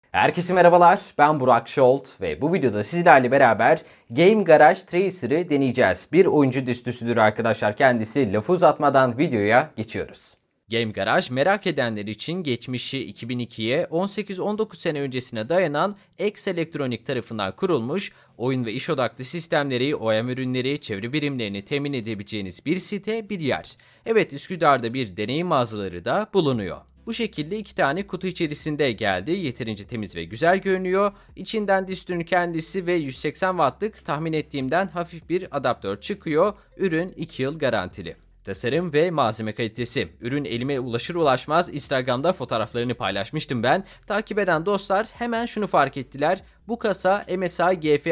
Herkese merhabalar, ben Burak Şolt ve bu videoda sizlerle beraber Game Garage Tracer'ı deneyeceğiz. Bir oyuncu distüsüdür arkadaşlar kendisi. Lafı uzatmadan videoya geçiyoruz. Game Garage merak edenler için geçmişi 2002'ye 18-19 sene öncesine dayanan X Electronic tarafından kurulmuş, oyun ve iş odaklı sistemleri, OEM ürünleri, çevre birimlerini temin edebileceğiniz bir site, bir yer. Evet, Üsküdar'da bir deneyim mağazaları da bulunuyor. Bu şekilde 2 tane kutu içerisinde geldi. Yeterince temiz ve güzel görünüyor. İçinden distünün kendisi ve 180 wattlık tahmin ettiğimden hafif bir adaptör çıkıyor. Ürün 2 yıl garantili. Tasarım ve malzeme kalitesi. Ürün elime ulaşır ulaşmaz Instagram'da fotoğraflarını paylaşmıştım ben. Takip eden dostlar hemen şunu fark ettiler. Bu kasa MSI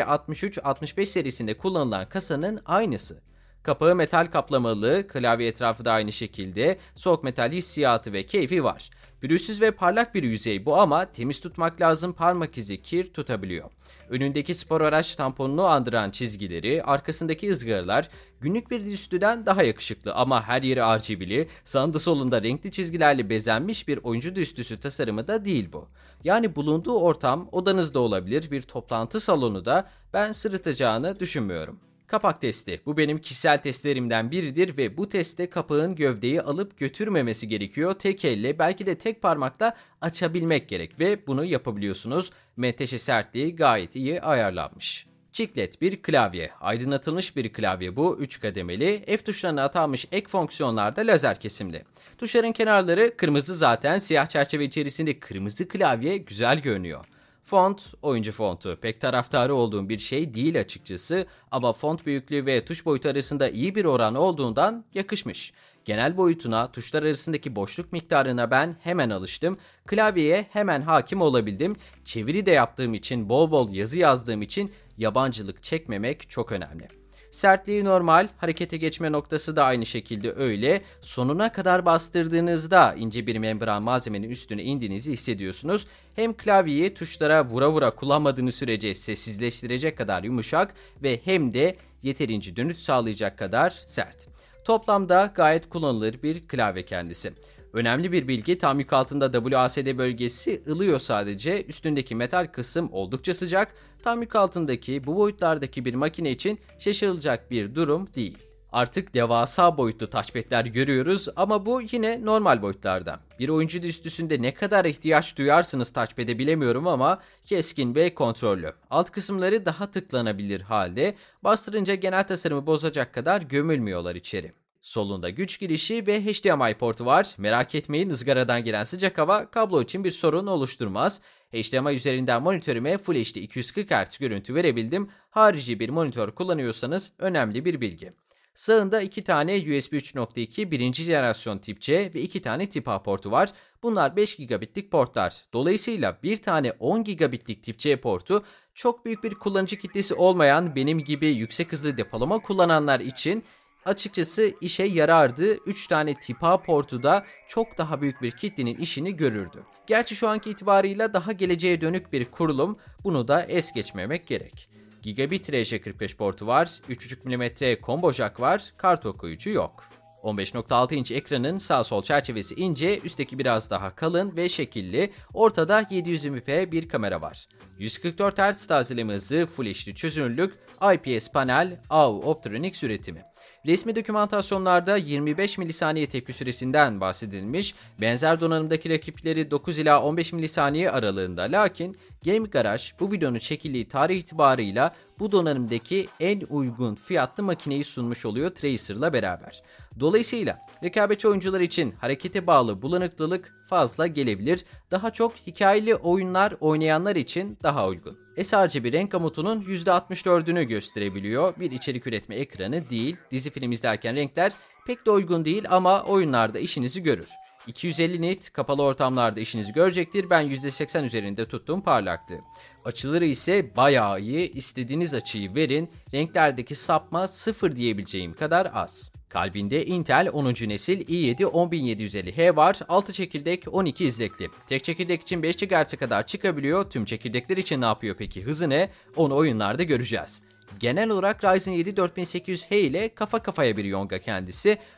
GF63-65 serisinde kullanılan kasanın aynısı. Kapağı metal kaplamalı, klavye etrafı da aynı şekilde, soğuk metal hissiyatı ve keyfi var. Pürüzsüz ve parlak bir yüzey bu ama temiz tutmak lazım, parmak izi kir tutabiliyor. Önündeki spor araç tamponunu andıran çizgileri, arkasındaki ızgaralar günlük bir dizüstüden daha yakışıklı ama her yeri RGB'li, sağında solunda renkli çizgilerle bezenmiş bir oyuncu dizüstüsü tasarımı da değil bu. Yani bulunduğu ortam odanızda olabilir, bir toplantı salonu da ben sırıtacağını düşünmüyorum. Kapak testi. Bu benim kişisel testlerimden biridir ve bu testte kapağın gövdeyi alıp götürmemesi gerekiyor. Tek elle belki de tek parmakla açabilmek gerek ve bunu yapabiliyorsunuz. Menteşe sertliği gayet iyi ayarlanmış. Chiclet bir klavye. Aydınlatılmış bir klavye bu. 3 kademeli. F tuşlarına atanmış ek fonksiyonlarda lazer kesimli. Tuşların kenarları kırmızı zaten. Siyah çerçeve içerisinde kırmızı klavye güzel görünüyor. Font, oyuncu fontu. Pek taraftarı olduğum bir şey değil açıkçası ama font büyüklüğü ve tuş boyutu arasında iyi bir oran olduğundan yakışmış. Genel boyutuna, tuşlar arasındaki boşluk miktarına ben hemen alıştım. Klavyeye hemen hakim olabildim. Çeviri de yaptığım için, bol bol yazı yazdığım için yabancılık çekmemek çok önemli. Sertliği normal, harekete geçme noktası da aynı şekilde öyle. Sonuna kadar bastırdığınızda ince bir membran malzemenin üstüne indiğinizi hissediyorsunuz. Hem klavyeyi tuşlara vura vura kullanmadığınız sürece sessizleştirecek kadar yumuşak ve hem de yeterince dönüş sağlayacak kadar sert. Toplamda gayet kullanılır bir klavye kendisi. Önemli bir bilgi, tam yük altında WASD bölgesi ılıyor sadece. Üstündeki metal kısım oldukça sıcak. Tam yük altındaki bu boyutlardaki bir makine için şaşırılacak bir durum değil. Artık devasa boyutlu touchpad'ler görüyoruz ama bu yine normal boyutlarda. Bir oyuncu dizüstüsünde ne kadar ihtiyaç duyarsınız touchpad'e bilemiyorum ama keskin ve kontrollü. Alt kısımları daha tıklanabilir halde, bastırınca genel tasarımı bozacak kadar gömülmüyorlar içeri. Solunda güç girişi ve HDMI portu var. Merak etmeyin, ızgaradan gelen sıcak hava kablo için bir sorun oluşturmaz. HDMI üzerinden monitörüme Full HD 240 Hz görüntü verebildim. Harici bir monitör kullanıyorsanız önemli bir bilgi. Sağında 2 tane USB 3.2 birinci jenerasyon tip C ve 2 tane tip A portu var. Bunlar 5 gigabitlik portlar. Dolayısıyla bir tane 10 gigabitlik tip C portu çok büyük bir kullanıcı kitlesi olmayan benim gibi yüksek hızlı depolama kullananlar için açıkçası işe yarardı. 3 tane tip A portu da çok daha büyük bir kitlenin işini görürdü. Gerçi şu anki itibarıyla daha geleceğe dönük bir kurulum, bunu da es geçmemek gerek. Gigabit RJ45 portu var, 3.5 mm combo jack var, kart okuyucu yok. 15.6 inç ekranın sağ sol çerçevesi ince, üstteki biraz daha kalın ve şekilli, ortada 720p bir kamera var. 144 Hz tazeleme hızı, Full HD çözünürlük, IPS panel, AU Optronics üretimi. Resmi dokümantasyonlarda 25 milisaniye tepki süresinden bahsedilmiş, benzer donanımdaki rakipleri 9 ila 15 milisaniye aralığında, lakin Game Garage bu videonun çekildiği tarih itibarıyla bu donanımdaki en uygun fiyatlı makineyi sunmuş oluyor Tracer'la beraber. Dolayısıyla rekabetçi oyuncular için harekete bağlı bulanıklılık fazla gelebilir. Daha çok hikayeli oyunlar oynayanlar için daha uygun. sRGB renk gamutunun %64'ünü gösterebiliyor. Bir içerik üretme ekranı değil. Dizi film izlerken renkler pek de uygun değil ama oyunlarda işinizi görür. 250 nit kapalı ortamlarda işinizi görecektir. Ben %80 üzerinde tuttuğum parlaklığı. Açıları ise bayağı iyi. İstediğiniz açıyı verin. Renklerdeki sapma sıfır diyebileceğim kadar az. Kalbinde Intel 10. nesil i7 10750H var. 6 çekirdek 12 izlekli. Tek çekirdek için 5 GHz'e kadar çıkabiliyor. Tüm çekirdekler için ne yapıyor peki? Hızı ne? Onu oyunlarda göreceğiz. Genel olarak Ryzen 7 4800H ile kafa kafaya bir yonga kendisi.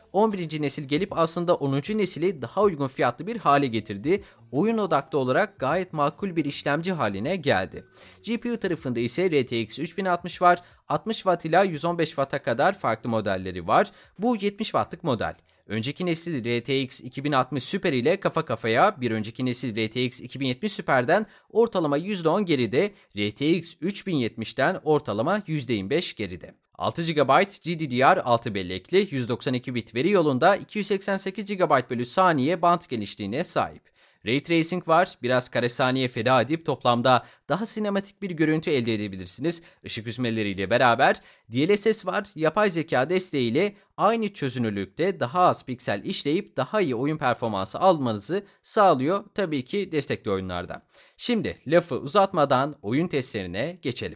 11. nesil gelip aslında 10. nesili daha uygun fiyatlı bir hale getirdi. Oyun odaklı olarak gayet makul bir işlemci haline geldi. GPU tarafında ise RTX 3060 var. 60 Watt ila 115 Watt'a kadar farklı modelleri var. Bu 70 Watt'lık model. Önceki nesil RTX 2060 Super ile kafa kafaya, bir önceki nesil RTX 2070 Super'den ortalama %10 geride, RTX 3070'ten ortalama %25 geride. 6 GB GDDR6 bellekli, 192 bit veri yolunda 288 GB bölü saniye band genişliğine sahip. Ray Tracing var, biraz kare saniye feda edip toplamda daha sinematik bir görüntü elde edebilirsiniz ışık hüzmeleriyle beraber. DLSS var, yapay zeka desteğiyle aynı çözünürlükte daha az piksel işleyip daha iyi oyun performansı almanızı sağlıyor, tabii ki destekli oyunlarda. Şimdi lafı uzatmadan oyun testlerine geçelim.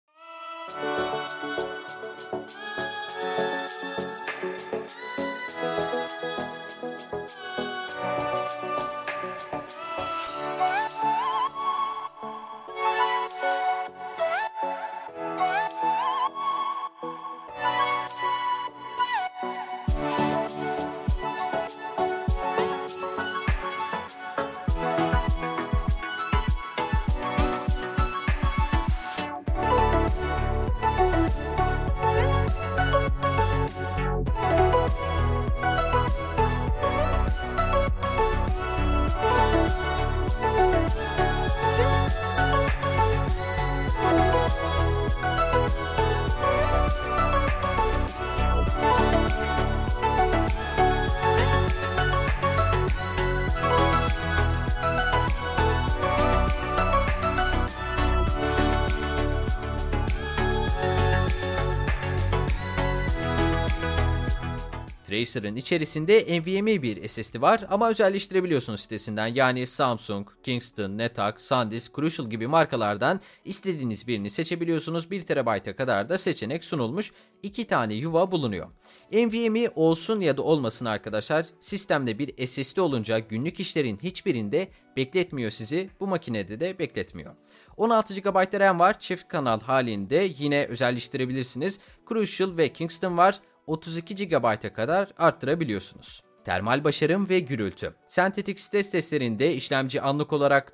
Tracer'ın içerisinde NVMe bir SSD var ama özelleştirebiliyorsunuz sitesinden. Yani Samsung, Kingston, NetApp, SanDisk, Crucial gibi markalardan istediğiniz birini seçebiliyorsunuz. 1 TB'a kadar da seçenek sunulmuş. 2 tane yuva bulunuyor. NVMe olsun ya da olmasın arkadaşlar, sistemde bir SSD olunca günlük işlerin hiçbirinde bekletmiyor sizi. Bu makinede de bekletmiyor. 16 GB RAM var, çift kanal halinde, yine özelleştirebilirsiniz. Crucial ve Kingston var. 32 GB'a kadar arttırabiliyorsunuz. Termal başarım ve gürültü. Sentetik stres testlerinde işlemci anlık olarak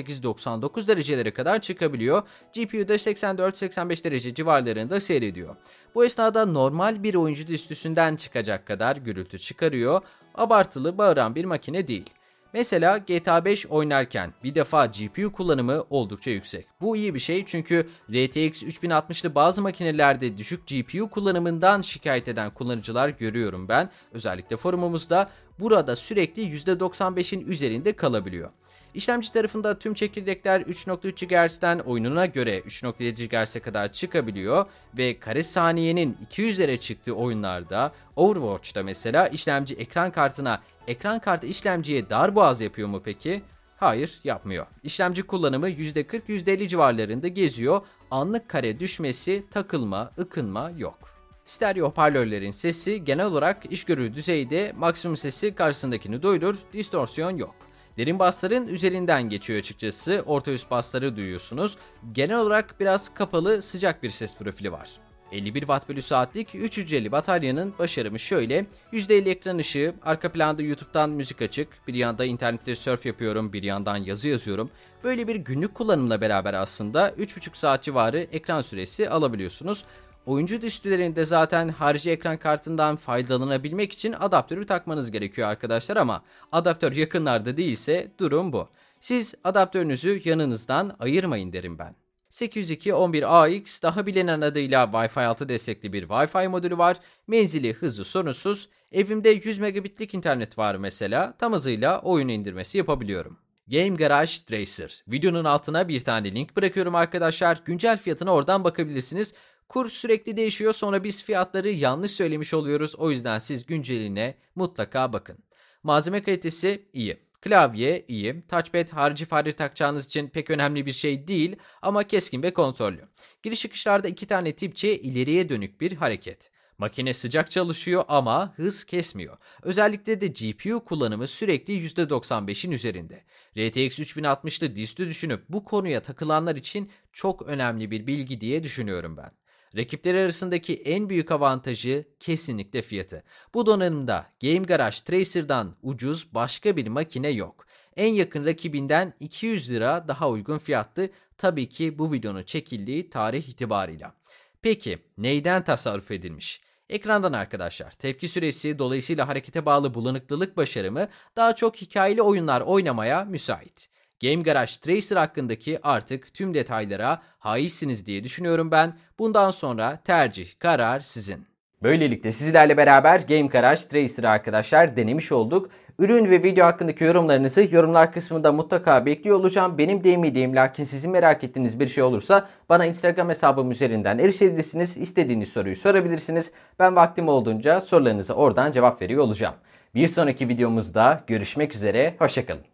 98-99 derecelere kadar çıkabiliyor. GPU'da 84-85 derece civarlarında seyrediyor. Bu esnada normal bir oyuncu dizüstüsünden çıkacak kadar gürültü çıkarıyor. Abartılı, bağıran bir makine değil. Mesela GTA 5 oynarken bir defa GPU kullanımı oldukça yüksek. Bu iyi bir şey çünkü RTX 3060'lı bazı makinelerde düşük GPU kullanımından şikayet eden kullanıcılar görüyorum ben. Özellikle forumumuzda burada sürekli %95'in üzerinde kalabiliyor. İşlemci tarafında tüm çekirdekler 3.3 GHz'den oyununa göre 3.7 GHz'e kadar çıkabiliyor ve kare saniyenin 200'lere çıktığı oyunlarda, Overwatch'ta mesela işlemci ekran kartı işlemciye darboğaz yapıyor mu peki? Hayır, yapmıyor. İşlemci kullanımı %40-%50 civarlarında geziyor. Anlık kare düşmesi, takılma, ıkınma yok. Stereo hoparlörlerin sesi genel olarak iş görür düzeyde, maksimum sesi karşısındakini duyurur, distorsiyon yok. Derin basların üzerinden geçiyor açıkçası, orta üst basları duyuyorsunuz. Genel olarak biraz kapalı, sıcak bir ses profili var. 51 Watt bölü saatlik 3 hücreli bataryanın başarımı şöyle: %50 ekran ışığı, arka planda YouTube'dan müzik açık, bir yanda internette surf yapıyorum, bir yandan yazı yazıyorum. Böyle bir günlük kullanımla beraber aslında 3,5 saat civarı ekran süresi alabiliyorsunuz. Oyuncu dizüstülerinde zaten harici ekran kartından faydalanabilmek için adaptörü takmanız gerekiyor arkadaşlar ama adaptör yakınlarda değilse durum bu. Siz adaptörünüzü yanınızdan ayırmayın derim ben. 802.11ax daha bilinen adıyla Wi-Fi 6 destekli bir Wi-Fi modülü var. Menzili hızlı sorunsuz. Evimde 100 megabitlik internet var mesela. Tam hızıyla oyun indirmesi yapabiliyorum. Game Garage Tracer. Videonun altına bir tane link bırakıyorum arkadaşlar. Güncel fiyatına oradan bakabilirsiniz. Kur sürekli değişiyor, sonra biz fiyatları yanlış söylemiş oluyoruz. O yüzden siz günceline mutlaka bakın. Malzeme kalitesi iyi. Klavye iyi. Touchpad harici fare takacağınız için pek önemli bir şey değil ama keskin ve kontrollü. Giriş çıkışlarda 2 tane tipçe ileriye dönük bir hareket. Makine sıcak çalışıyor ama hız kesmiyor. Özellikle de GPU kullanımı sürekli %95'in üzerinde. RTX 3060'lı dizüstü düşünüp bu konuya takılanlar için çok önemli bir bilgi diye düşünüyorum ben. Rakipleri arasındaki en büyük avantajı kesinlikle fiyatı. Bu donanımda Game Garage Tracer'dan ucuz başka bir makine yok. En yakın rakibinden 200 lira daha uygun fiyatlı, tabii ki bu videonun çekildiği tarih itibarıyla. Peki neyden tasarruf edilmiş? Ekrandan arkadaşlar. Tepki süresi, dolayısıyla harekete bağlı bulanıklılık başarımı daha çok hikayeli oyunlar oynamaya müsait. Game Garage Tracer hakkındaki artık tüm detaylara haizsiniz diye düşünüyorum ben. Bundan sonra tercih, karar sizin. Böylelikle sizlerle beraber Game Garage Tracer'ı arkadaşlar denemiş olduk. Ürün ve video hakkındaki yorumlarınızı yorumlar kısmında mutlaka bekliyor olacağım. Benim demeyeceğim, lakin sizin merak ettiğiniz bir şey olursa bana Instagram hesabım üzerinden erişebilirsiniz. İstediğiniz soruyu sorabilirsiniz. Ben vaktim olduğunca sorularınıza oradan cevap veriyor olacağım. Bir sonraki videomuzda görüşmek üzere, hoşça kalın.